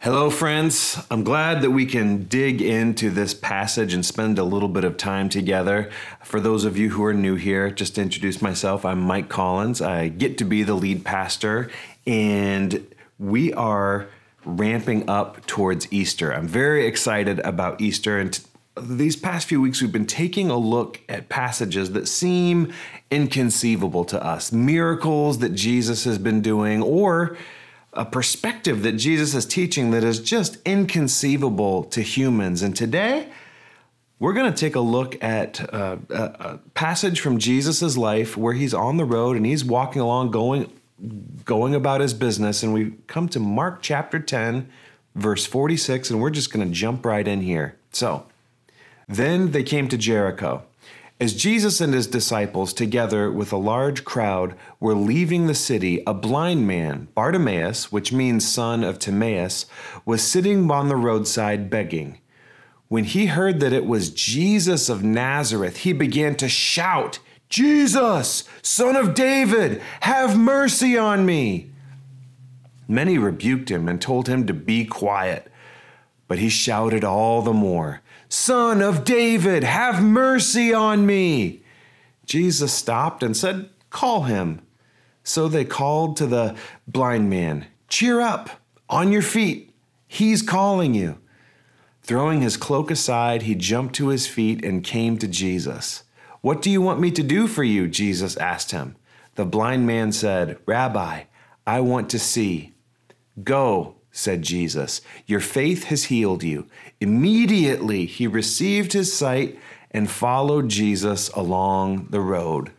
Hello, friends. I'm glad that we can dig into this passage and spend a little bit of time together. For those of you who are new here, just to introduce myself, I'm Mike Collins. I get to be the lead pastor, and we are ramping up towards Easter. I'm very excited about Easter, and these past few weeks we've been taking a look at passages that seem inconceivable to us, miracles that Jesus has been doing, or a perspective that Jesus is teaching that is just inconceivable to humans. And today, we're going to take a look at a passage from Jesus' life where he's on the road and he's walking along, going about his business. And we come to Mark chapter 10, verse 46, and we're just going to jump right in here. So, then they came to Jericho. As Jesus and his disciples, together with a large crowd, were leaving the city, a blind man, Bartimaeus, which means son of Timaeus, was sitting on the roadside begging. When he heard that it was Jesus of Nazareth, he began to shout, "Jesus, Son of David, have mercy on me!" Many rebuked him and told him to be quiet, but he shouted all the more, "Son of David, have mercy on me!" Jesus stopped and said, "Call him." So they called to the blind man, "Cheer up, on your feet, he's calling you." Throwing his cloak aside, he jumped to his feet and came to Jesus. "What do you want me to do for you?" Jesus asked him. The blind man said, "Rabbi, I want to see." "Go," said Jesus, "your faith has healed you." Immediately he received his sight and followed Jesus along the road.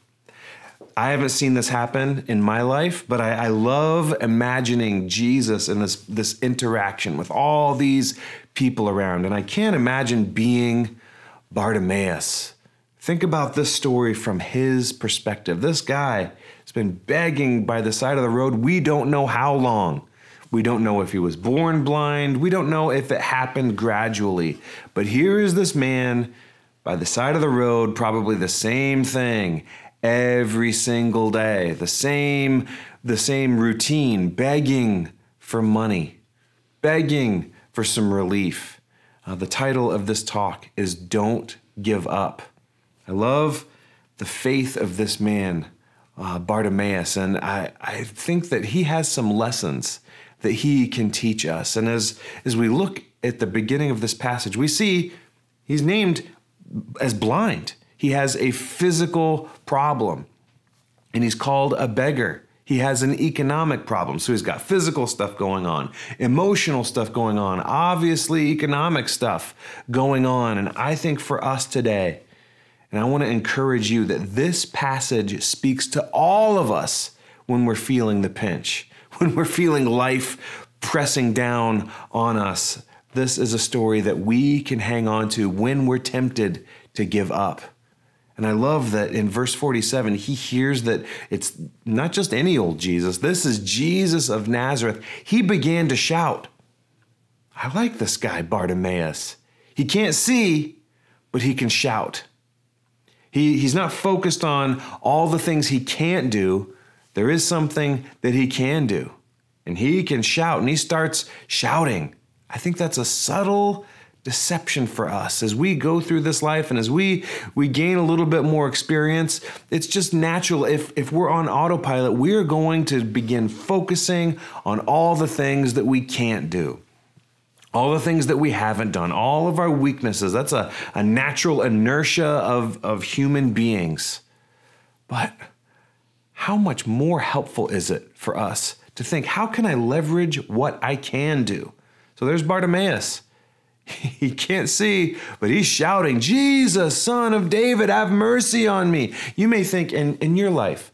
I haven't seen this happen in my life, but I love imagining Jesus and this interaction with all these people around. And I can't imagine being Bartimaeus. Think about this story from his perspective. This guy has been begging by the side of the road. We don't know how long. We don't know if he was born blind. We don't know if it happened gradually. But here is this man by the side of the road, probably the same thing every single day, the same routine, begging for money, begging for some relief. The title of this talk is "Don't Give Up." I love the faith of this man, Bartimaeus, and I think that he has some lessons that he can teach us. And as we look at the beginning of this passage, we see he's named as blind. He has a physical problem, and he's called a beggar. He has an economic problem. So he's got physical stuff going on, emotional stuff going on, obviously economic stuff going on. And I think for us today, and I want to encourage you that this passage speaks to all of us when we're feeling the pinch, when we're feeling life pressing down on us. This is a story that we can hang on to when we're tempted to give up. And I love that in verse 47, he hears that it's not just any old Jesus. This is Jesus of Nazareth. He began to shout. I like this guy, Bartimaeus. He can't see, but he can shout. He's not focused on all the things he can't do. There is something that he can do, and he can shout, and he starts shouting. I think that's a subtle deception for us as we go through this life, and as we gain a little bit more experience. It's just natural. If we're on autopilot, we're going to begin focusing on all the things that we can't do, all the things that we haven't done, all of our weaknesses. That's a natural inertia of human beings. But how much more helpful is it for us to think, how can I leverage what I can do? So there's Bartimaeus. He can't see, but he's shouting, "Jesus, Son of David, have mercy on me." You may think in your life,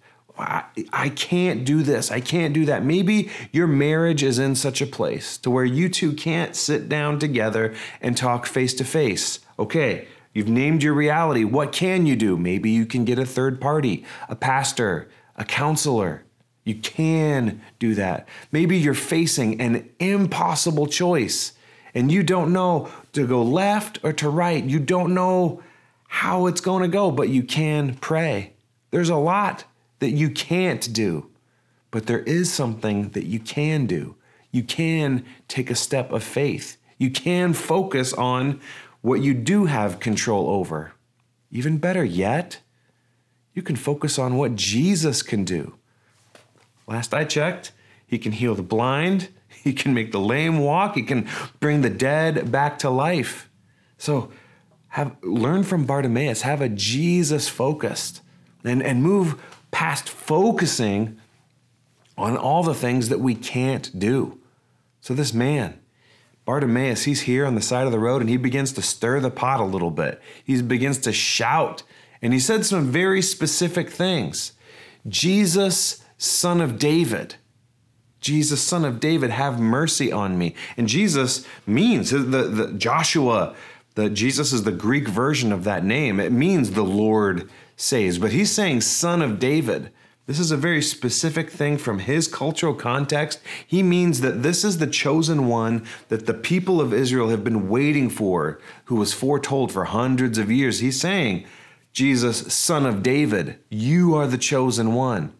I can't do this, I can't do that. Maybe your marriage is in such a place to where you two can't sit down together and talk face to face. Okay, you've named your reality. What can you do? Maybe you can get a third party, a pastor, a counselor. You can do that. Maybe you're facing an impossible choice and you don't know to go left or to right. You don't know how it's going to go, but you can pray. There's a lot that you can't do, but there is something that you can do. You can take a step of faith. You can focus on what you do have control over. Even better yet, you can focus on what Jesus can do. Last I checked, he can heal the blind, he can make the lame walk, he can bring the dead back to life. So learn from Bartimaeus, have a Jesus focused, and move past focusing on all the things that we can't do. So this man, Bartimaeus, he's here on the side of the road and he begins to stir the pot a little bit. He begins to shout and he said some very specific things. Jesus, Son of David. Jesus, Son of David, have mercy on me. And Jesus means, the Joshua, Jesus is the Greek version of that name. It means the Lord saves. But he's saying Son of David. This is a very specific thing from his cultural context. He means that this is the chosen one that the people of Israel have been waiting for, who was foretold for hundreds of years. He's saying, Jesus, Son of David, you are the chosen one.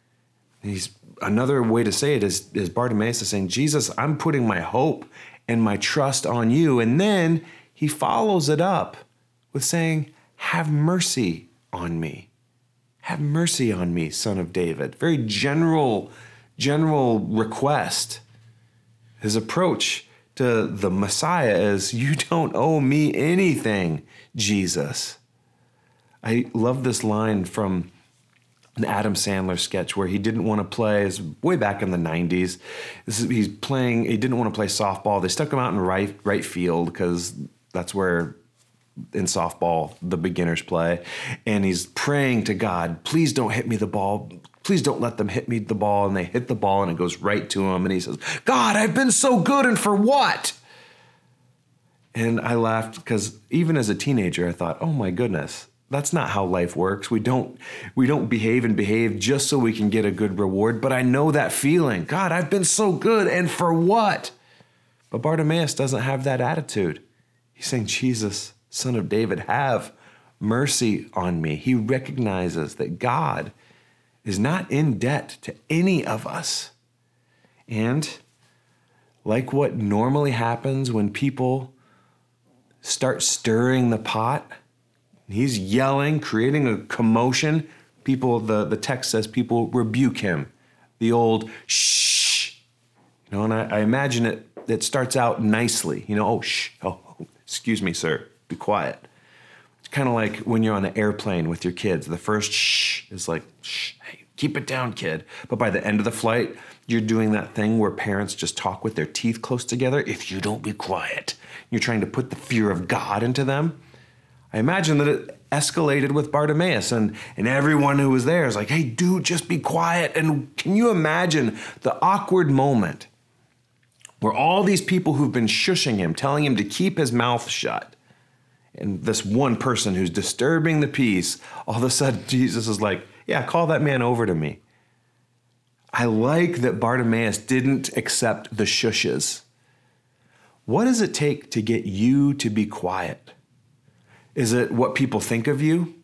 Another way to say it is Bartimaeus is saying, Jesus, I'm putting my hope and my trust on you. And then he follows it up with saying, have mercy on me. Have mercy on me, Son of David. Very general request. His approach to the Messiah is, you don't owe me anything, Jesus. I love this line from an Adam Sandler sketch where he didn't want to play, it's way back in the 90s. He didn't want to play softball. They stuck him out in right field because that's where in softball the beginners play. And he's praying to God, please don't hit me the ball. Please don't let them hit me the ball. And they hit the ball and it goes right to him. And he says, God, I've been so good, and for what? And I laughed because even as a teenager, I thought, oh my goodness, that's not how life works. We don't behave just so we can get a good reward. But I know that feeling. God, I've been so good, and for what? But Bartimaeus doesn't have that attitude. He's saying, Jesus, Son of David, have mercy on me. He recognizes that God is not in debt to any of us. And like what normally happens when people start stirring the pot, he's yelling, creating a commotion. People, the text says people rebuke him. The old shh. And I imagine it starts out nicely. Oh, shh. Oh, excuse me, sir. Be quiet. It's kind of like when you're on an airplane with your kids. The first shh is like, shh, hey, keep it down, kid. But by the end of the flight, you're doing that thing where parents just talk with their teeth close together. If you don't be quiet, you're trying to put the fear of God into them. I imagine that it escalated with Bartimaeus, and everyone who was there is like, hey, dude, just be quiet. And can you imagine the awkward moment where all these people who've been shushing him, telling him to keep his mouth shut, and this one person who's disturbing the peace, all of a sudden Jesus is like, yeah, call that man over to me. I like that Bartimaeus didn't accept the shushes. What does it take to get you to be quiet? Is it what people think of you?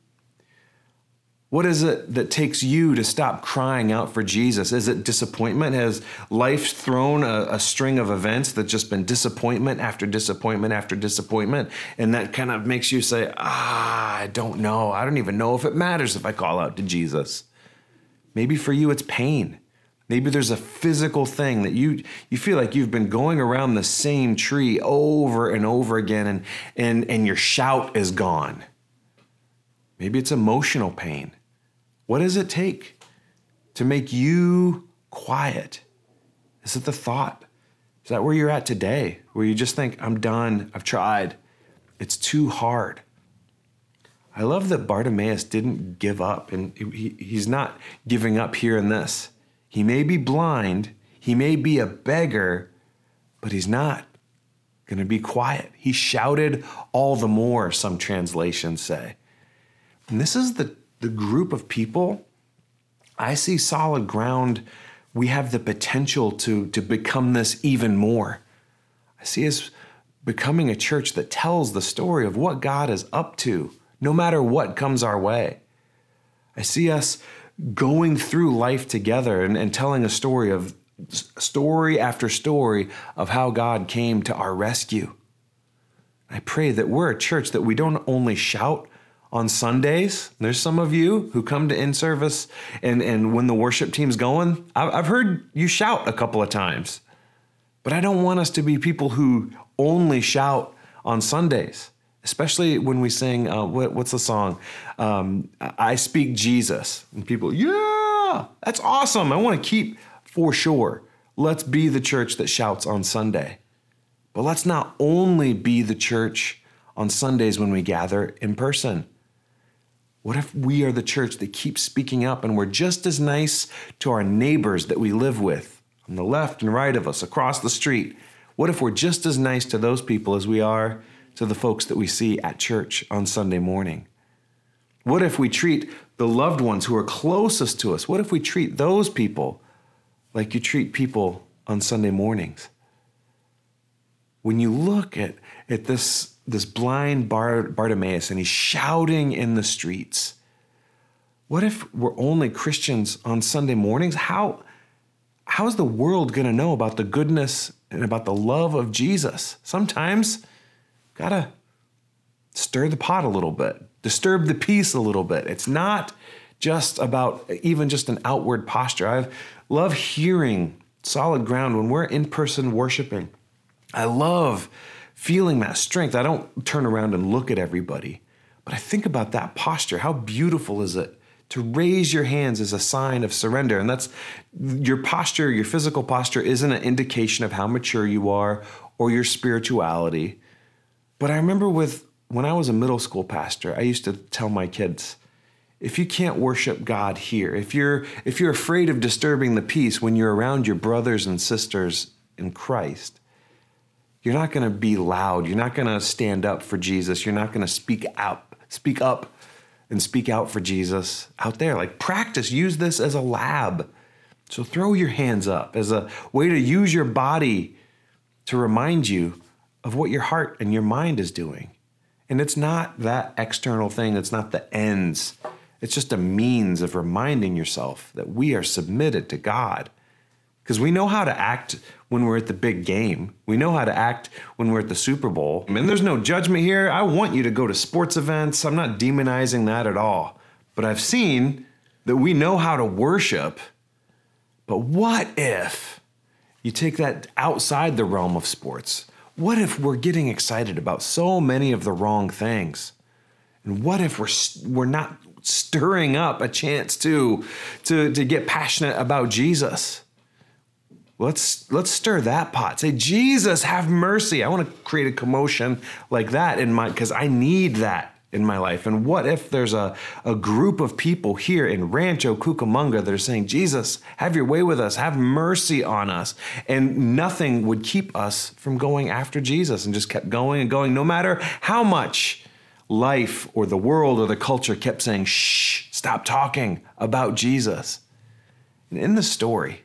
What is it that takes you to stop crying out for Jesus? Is it disappointment? Has life thrown a string of events that's just been disappointment after disappointment after disappointment? And that kind of makes you say, I don't know. I don't even know if it matters if I call out to Jesus. Maybe for you it's pain. Maybe there's a physical thing that you feel like you've been going around the same tree over and over again, and your shout is gone. Maybe it's emotional pain. What does it take to make you quiet? Is it the thought? Is that where you're at today? Where you just think, I'm done, I've tried, it's too hard. I love that Bartimaeus didn't give up, and he's not giving up here in this. He may be blind, he may be a beggar, but he's not going to be quiet. He shouted all the more, some translations say. And this is the group of people. I see solid ground. We have the potential to become this even more. I see us becoming a church that tells the story of what God is up to, no matter what comes our way. I see us going through life together and telling a story of story after story of how God came to our rescue. I pray that we're a church that we don't only shout on Sundays. There's some of you who come to in-service and when the worship team's going, I've heard you shout a couple of times. But I don't want us to be people who only shout on Sundays, especially when we sing, what's the song? I Speak Jesus. And people, yeah, that's awesome. I want to keep, for sure, let's be the church that shouts on Sunday. But let's not only be the church on Sundays when we gather in person. What if we are the church that keeps speaking up and we're just as nice to our neighbors that we live with on the left and right of us across the street? What if we're just as nice to those people as we are to the folks that we see at church on Sunday morning? What if we treat the loved ones who are closest to us? What if we treat those people like you treat people on Sunday mornings? When you look at this blind Bartimaeus and he's shouting in the streets, what if we're only Christians on Sunday mornings? How is the world going to know about the goodness and about the love of Jesus? Sometimes gotta stir the pot a little bit, disturb the peace a little bit. It's not just about even just an outward posture. I love hearing solid ground when we're in person worshiping. I love feeling that strength. I don't turn around and look at everybody, but I think about that posture. How beautiful is it to raise your hands as a sign of surrender? And that's your posture, your physical posture isn't an indication of how mature you are or your spirituality. But I remember when I was a middle school pastor, I used to tell my kids, if you can't worship God here, if you're afraid of disturbing the peace when you're around your brothers and sisters in Christ, you're not going to be loud. You're not going to stand up for Jesus. You're not going to speak up and speak out for Jesus out there. Like, practice, use this as a lab. So throw your hands up as a way to use your body to remind you of what your heart and your mind is doing. And it's not that external thing. It's not the ends. It's just a means of reminding yourself that we are submitted to God. Because we know how to act when we're at the big game. We know how to act when we're at the Super Bowl. I mean, there's no judgment here. I want you to go to sports events. I'm not demonizing that at all. But I've seen that we know how to worship. But what if you take that outside the realm of sports? What if we're getting excited about so many of the wrong things? And what if we're not stirring up a chance to get passionate about Jesus? Let's stir that pot. Say, Jesus, have mercy. I want to create a commotion like that because I need that in my life. And what if there's a group of people here in Rancho Cucamonga that are saying, Jesus, have your way with us. Have mercy on us. And nothing would keep us from going after Jesus, and just kept going and going, no matter how much life or the world or the culture kept saying, shh, stop talking about Jesus. And in the story,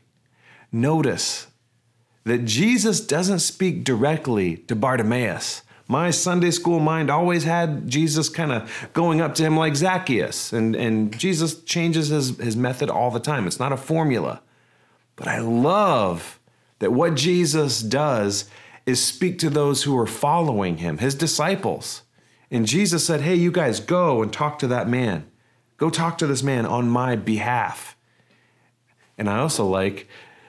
notice that Jesus doesn't speak directly to Bartimaeus. My Sunday school mind always had Jesus kind of going up to him like Zacchaeus, and Jesus changes his method all the time. It's not a formula. But I love that what Jesus does is speak to those who are following him, his disciples. And Jesus said, hey, you guys, go and talk to that man. Go talk to this man on my behalf. And I also like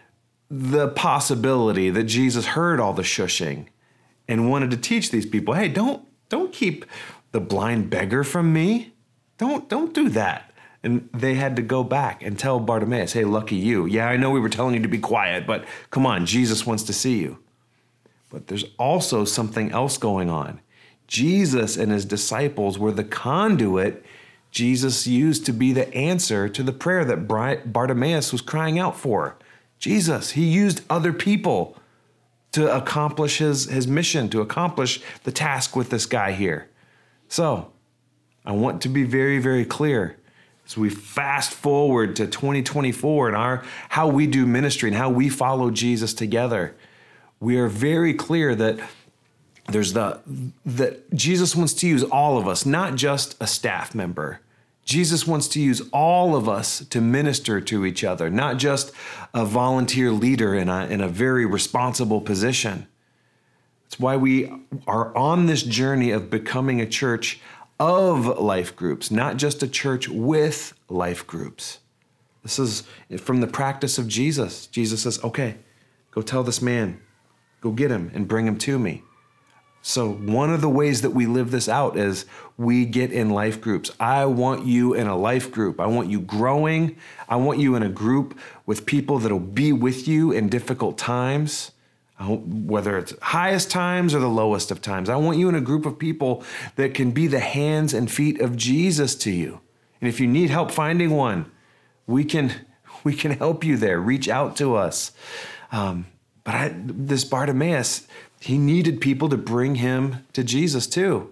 the possibility that Jesus heard all the shushing and wanted to teach these people, hey, don't keep the blind beggar from me. Don't do that. And they had to go back and tell Bartimaeus, hey, lucky you. Yeah, I know we were telling you to be quiet, but come on, Jesus wants to see you. But there's also something else going on. Jesus and his disciples were the conduit Jesus used to be the answer to the prayer that Bartimaeus was crying out for. Jesus, he used other people to accomplish his mission, to accomplish the task with this guy here. So I want to be very, very clear as we fast forward to 2024 and how we do ministry and how we follow Jesus together. We are very clear that that Jesus wants to use all of us, not just a staff member. Jesus wants to use all of us to minister to each other, not just a volunteer leader in a very responsible position. That's why we are on this journey of becoming a church of life groups, not just a church with life groups. This is from the practice of Jesus. Jesus says, okay, go tell this man, go get him and bring him to me. So one of the ways that we live this out is we get in life groups. I want you in a life group. I want you growing. I want you in a group with people that'll be with you in difficult times, whether it's highest times or the lowest of times. I want you in a group of people that can be the hands and feet of Jesus to you. And if you need help finding one, we can help you there. Reach out to us. This Bartimaeus, he needed people to bring him to Jesus too.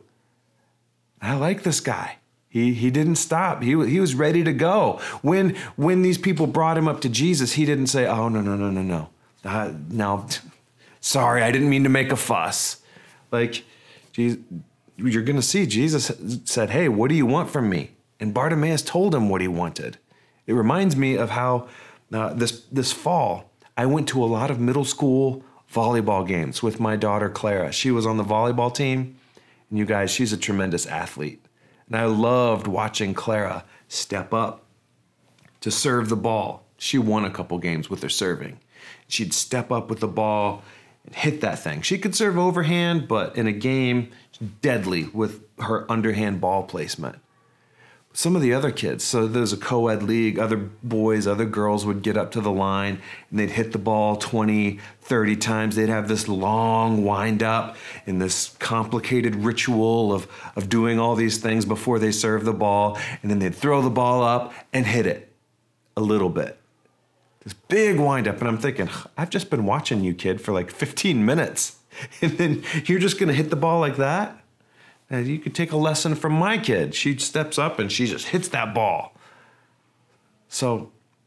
I like this guy. He didn't stop. He was ready to go. When these people brought him up to Jesus, he didn't say, oh, no. No, sorry, I didn't mean to make a fuss. Like, you're going to see Jesus said, hey, what do you want from me? And Bartimaeus told him what he wanted. It reminds me of how this fall, I went to a lot of middle school volleyball games with my daughter, Clara. She was on the volleyball team. And you guys, she's a tremendous athlete. And I loved watching Clara step up to serve the ball. She won a couple games with her serving. She'd step up with the ball and hit that thing. She could serve overhand, but in a game, deadly with her underhand ball placement. Some of the other kids, so there's a co-ed league, other boys, other girls would get up to the line and they'd hit the ball 20, 30 times. They'd have this long wind up and this complicated ritual of doing all these things before they serve the ball. And then they'd throw the ball up and hit it a little bit. This big wind up. And I'm thinking, I've just been watching you, kid, for like 15 minutes. And then you're just going to hit the ball like that? And you could take a lesson from my kid. She steps up and she just hits that ball. So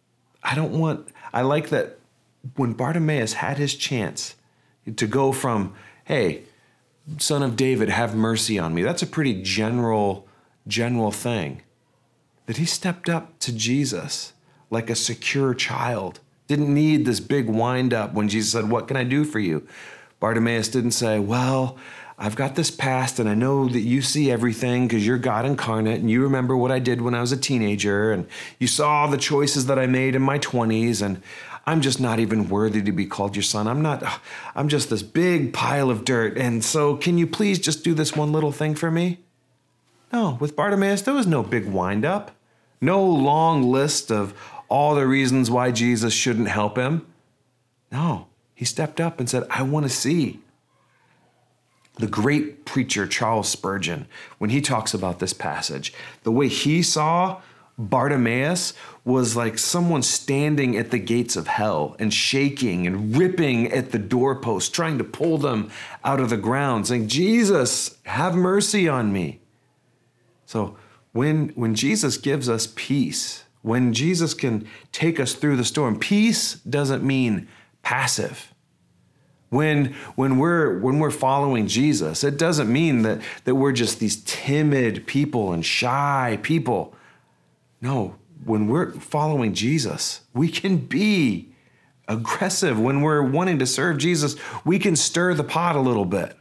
I like that when Bartimaeus had his chance to go from, hey, son of David, have mercy on me. That's a pretty general thing. That he stepped up to Jesus like a secure child. Didn't need this big wind up when Jesus said, what can I do for you? Bartimaeus didn't say, well, I've got this past and I know that you see everything because you're God incarnate and you remember what I did when I was a teenager and you saw the choices that I made in my 20s and I'm just not even worthy to be called your son. I'm just this big pile of dirt. And so can you please just do this one little thing for me? No, with Bartimaeus, there was no big wind up, no long list of all the reasons why Jesus shouldn't help him. No, he stepped up and said, I want to see. The great preacher, Charles Spurgeon, when he talks about this passage, the way he saw Bartimaeus was like someone standing at the gates of hell and shaking and ripping at the doorpost, trying to pull them out of the ground, saying, Jesus, have mercy on me. So when Jesus gives us peace, when Jesus can take us through the storm, peace doesn't mean passive. When we're following Jesus, it doesn't mean that we're just these timid people and shy people. No, when we're following Jesus, we can be aggressive. When we're wanting to serve Jesus, we can stir the pot a little bit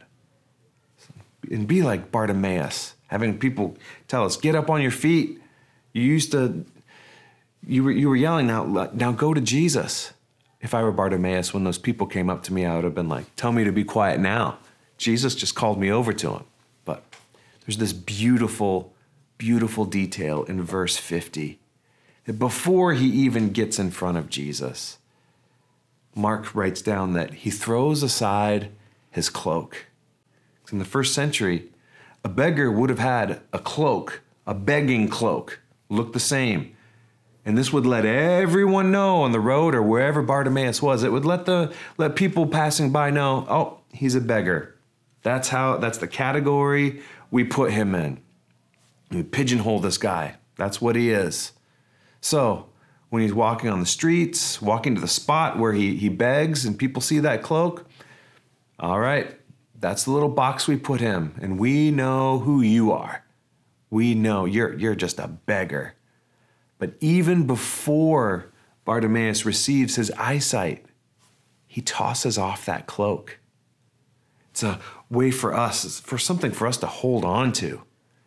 and be like Bartimaeus, having people tell us, get up on your feet. You were yelling, now go to Jesus. If I were Bartimaeus, when those people came up to me, I would have been like, tell me to be quiet now. Jesus just called me over to him. But there's this beautiful, beautiful detail in verse 50 that before he even gets in front of Jesus, Mark writes down that he throws aside his cloak. In the first century, a beggar would have had a cloak, a begging cloak, looked the same. And this would let everyone know on the road or wherever Bartimaeus was. It would let people passing by know, oh, he's a beggar. That's the category we put him in. We pigeonhole this guy. That's what he is. So when he's walking on the streets, walking to the spot where he begs and people see that cloak, all right, that's the little box we put him. And we know who you are. We know you're just a beggar. But even before Bartimaeus receives his eyesight, he tosses off that cloak. It's a way for us, for something for us to hold on to.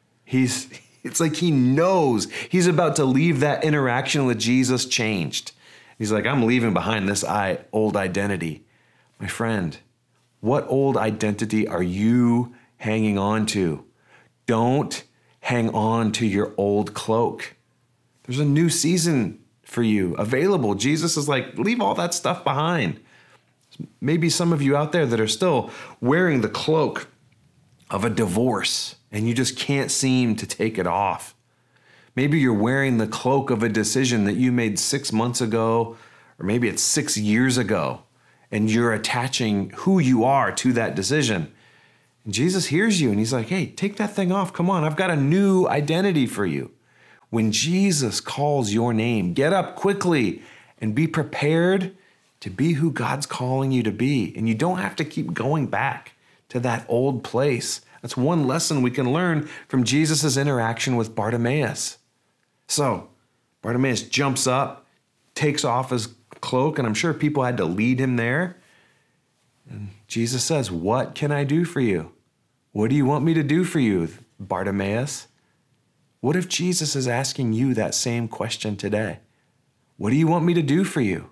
It's like he knows he's about to leave that interaction with Jesus changed. He's like, I'm leaving behind this old identity. My friend, what old identity are you hanging on to? Don't hang on to your old cloak. There's a new season for you available. Jesus is like, leave all that stuff behind. Maybe some of you out there that are still wearing the cloak of a divorce and you just can't seem to take it off. Maybe you're wearing the cloak of a decision that you made 6 months ago, or maybe it's 6 years ago, and you're attaching who you are to that decision. And Jesus hears you and he's like, hey, take that thing off. Come on, I've got a new identity for you. When Jesus calls your name, get up quickly and be prepared to be who God's calling you to be. And you don't have to keep going back to that old place. That's one lesson we can learn from Jesus' interaction with Bartimaeus. So Bartimaeus jumps up, takes off his cloak, and I'm sure people had to lead him there. And Jesus says, what can I do for you? What do you want me to do for you, Bartimaeus? What if Jesus is asking you that same question today? What do you want me to do for you?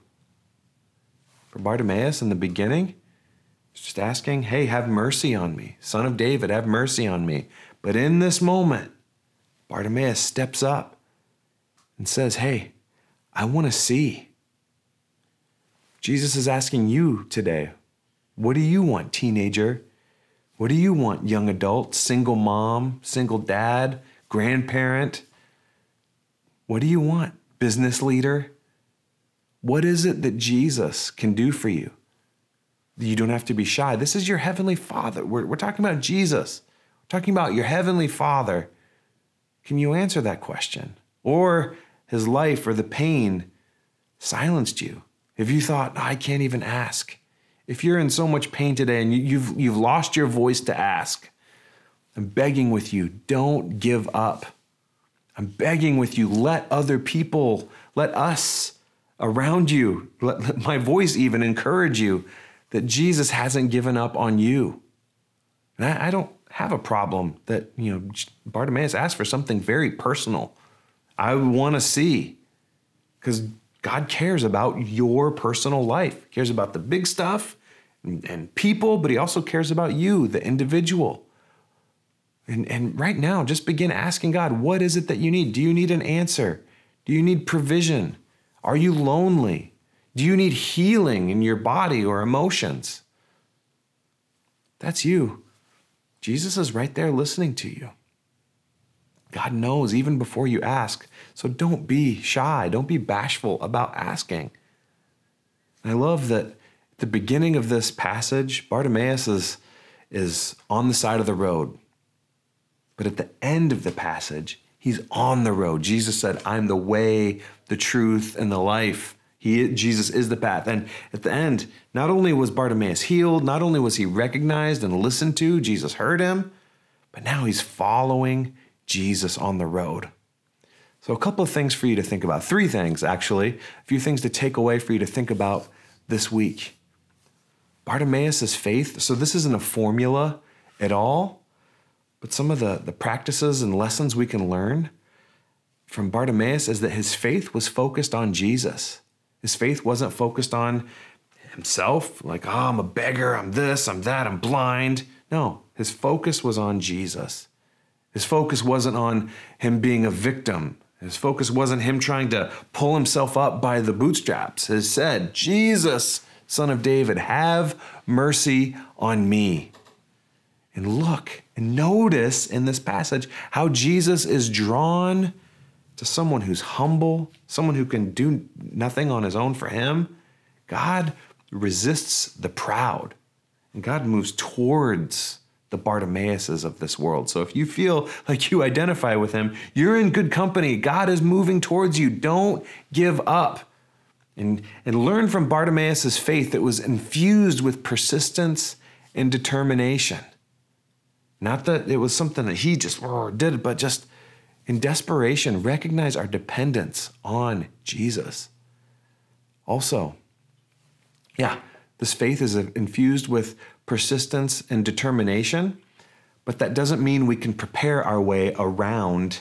For Bartimaeus in the beginning, he's just asking, hey, have mercy on me. Son of David, have mercy on me. But in this moment, Bartimaeus steps up and says, hey, I want to see. Jesus is asking you today, what do you want, teenager? What do you want, young adult, single mom, single dad, grandparent? What do you want, business leader? What is it that Jesus can do for you? You don't have to be shy. This is your heavenly Father. We're talking about Jesus. We're talking about your heavenly Father. Can you answer that question? Or his life or the pain silenced you? If you thought, I can't even ask. If you're in so much pain today and you've lost your voice to ask, I'm begging with you, don't give up. I'm begging with you, let other people, let us around you, let my voice even encourage you that Jesus hasn't given up on you. And I don't have a problem that, Bartimaeus asked for something very personal. I want to see, because God cares about your personal life. He cares about the big stuff and people, but he also cares about you, the individual. And right now, just begin asking God, what is it that you need? Do you need an answer? Do you need provision? Are you lonely? Do you need healing in your body or emotions? That's you. Jesus is right there listening to you. God knows even before you ask. So don't be shy. Don't be bashful about asking. And I love that at the beginning of this passage, Bartimaeus is on the side of the road. But at the end of the passage, he's on the road. Jesus said, I'm the way, the truth, and the life. Jesus is the path. And at the end, not only was Bartimaeus healed, not only was he recognized and listened to, Jesus heard him, but now he's following Jesus on the road. So a couple of things for you to think about. 3 things, actually. A few things to take away for you to think about this week. Bartimaeus' faith. So this isn't a formula at all, but some of the practices and lessons we can learn from Bartimaeus is that his faith was focused on Jesus. His faith wasn't focused on himself, like, I'm a beggar, I'm this, I'm that, I'm blind. No, his focus was on Jesus. His focus wasn't on him being a victim. His focus wasn't him trying to pull himself up by the bootstraps. He said, Jesus, Son of David, have mercy on me. And look and notice in this passage how Jesus is drawn to someone who's humble, someone who can do nothing on his own for him. God resists the proud, and God moves towards the Bartimaeuses of this world. So if you feel like you identify with him, you're in good company. God is moving towards you. Don't give up. And learn from Bartimaeus' faith that was infused with persistence and determination. Not that it was something that he just did, but just In desperation, recognize our dependence on Jesus. Also, this faith is infused with persistence and determination, but that doesn't mean we can prepare our way around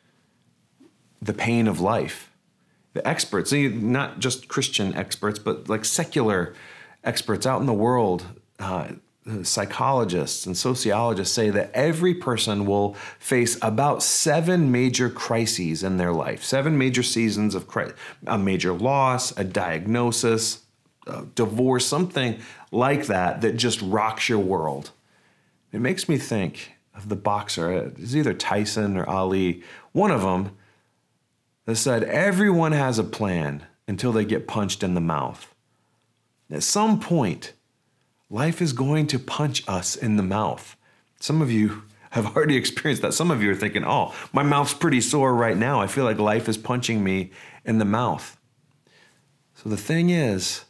the pain of life. The experts, not just Christian experts, but like secular experts out in the world, psychologists and sociologists say that every person will face about 7 major crises in their life, 7 major seasons of a major loss, a diagnosis, a divorce, something like that just rocks your world. It makes me think of the boxer, it's either Tyson or Ali, one of them that said, everyone has a plan until they get punched in the mouth. At some point, life is going to punch us in the mouth. Some of you have already experienced that. Some of you are thinking, oh, my mouth's pretty sore right now. I feel like life is punching me in the mouth. So the thing is,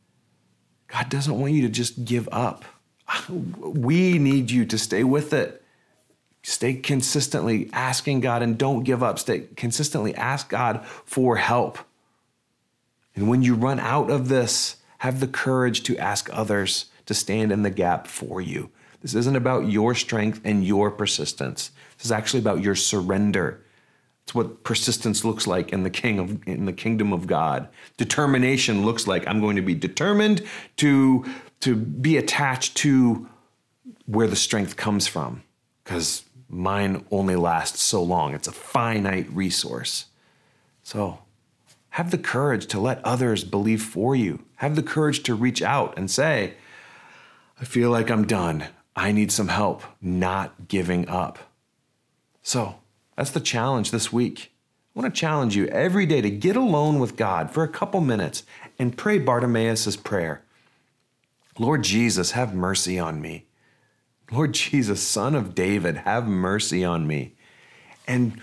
God doesn't want you to just give up. We need you to stay with it. Stay consistently asking God and don't give up. Stay consistently ask God for help. And when you run out of this, have the courage to ask others to stand in the gap for you. This isn't about your strength and your persistence. This is actually about your surrender. It's what persistence looks like in the kingdom of God. Determination looks like I'm going to be determined to be attached to where the strength comes from, because mine only lasts so long. It's a finite resource. So have the courage to let others believe for you. Have the courage to reach out and say, I feel like I'm done. I need some help. Not giving up. So that's the challenge this week. I want to challenge you every day to get alone with God for a couple minutes and pray Bartimaeus' prayer. Lord Jesus, have mercy on me. Lord Jesus, Son of David, have mercy on me. And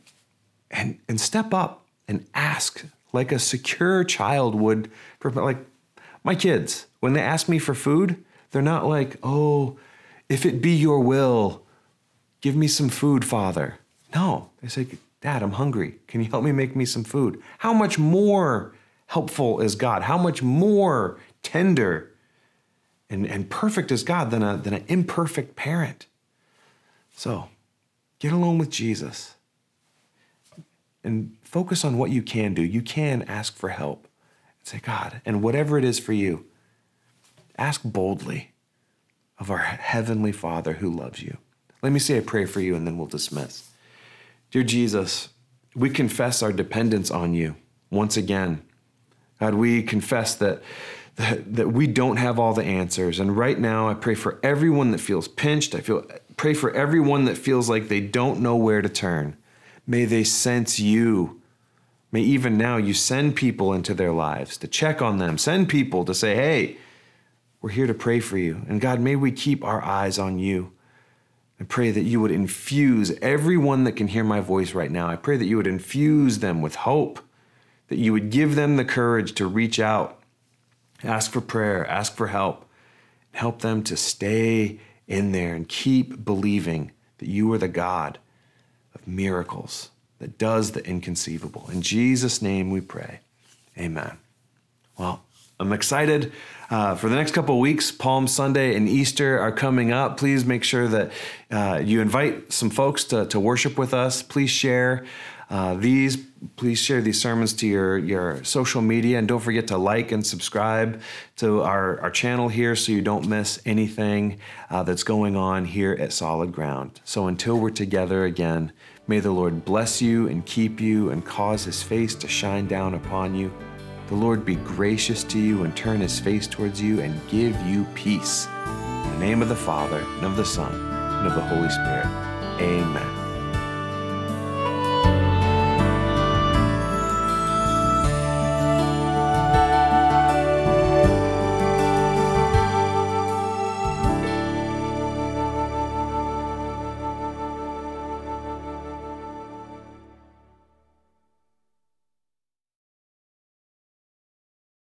step up and ask like a secure child would. Like my kids, when they ask me for food, they're not like, oh, if it be your will, give me some food, Father. No, they say, Dad, I'm hungry. Can you help me make me some food? How much more helpful is God? How much more tender and perfect is God than an imperfect parent? So get alone with Jesus and focus on what you can do. You can ask for help and say, God, and whatever it is for you, ask boldly of our Heavenly Father who loves you. Let me say a prayer for you and then we'll dismiss. Dear Jesus, we confess our dependence on you once again. God, we confess that we don't have all the answers. And right now, I pray for everyone that feels pinched. Pray for everyone that feels like they don't know where to turn. May they sense you. May even now you send people into their lives to check on them. Send people to say, hey, we're here to pray for you. And God, may we keep our eyes on you. I pray that you would infuse everyone that can hear my voice right now. I pray that you would infuse them with hope, that you would give them the courage to reach out, ask for prayer, ask for help, and help them to stay in there and keep believing that you are the God of miracles that does the inconceivable. In Jesus' name we pray. Amen. Well, I'm excited for the next couple of weeks. Palm Sunday and Easter are coming up. Please make sure that you invite some folks to worship with us. Please share these sermons to your social media, and don't forget to like and subscribe to our channel here so you don't miss anything that's going on here at Solid Ground. So until we're together again, may the Lord bless you and keep you and cause his face to shine down upon you. The Lord be gracious to you and turn his face towards you and give you peace. In the name of the Father, and of the Son, and of the Holy Spirit. Amen.